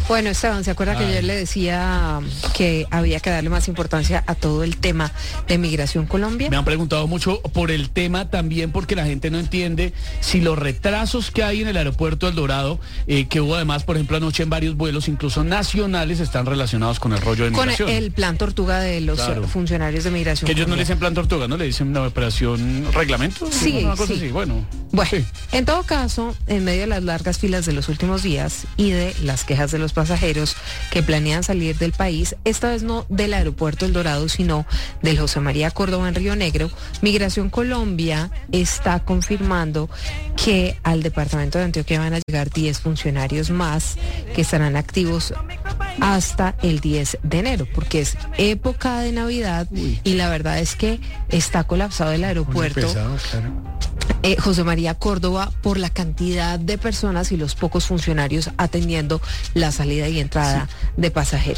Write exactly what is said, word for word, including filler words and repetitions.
Bueno, Esteban, ¿se acuerda Ay. que ayer le decía que había que darle más importancia a todo el tema de Migración Colombia? Me han preguntado mucho por el tema también, porque la gente no entiende si los retrasos que hay en el aeropuerto El Dorado, eh, que hubo además, por ejemplo, anoche en varios vuelos, incluso nacionales, están relacionados con el rollo de migración. Con el plan Tortuga de los claro. funcionarios de Migración Que ellos Colombia. no le dicen plan Tortuga, ¿no? Le dicen una operación reglamento. Sí, una cosa sí. así. Bueno, bueno sí. En todo caso, en medio de las largas filas de los últimos días y de las quejas de los pasajeros que planean salir del país, esta vez no del aeropuerto El Dorado, sino del José María Córdoba en Río Negro, Migración Colombia está confirmando que al departamento de Antioquia van a llegar diez funcionarios más que estarán activos hasta el diez de enero, porque es época de Navidad. Uy. Y la verdad es que está colapsado el aeropuerto. Pesado, claro. Eh, José María Córdoba, por la cantidad de personas y los pocos funcionarios atendiendo la salida y entrada sí. de pasajeros.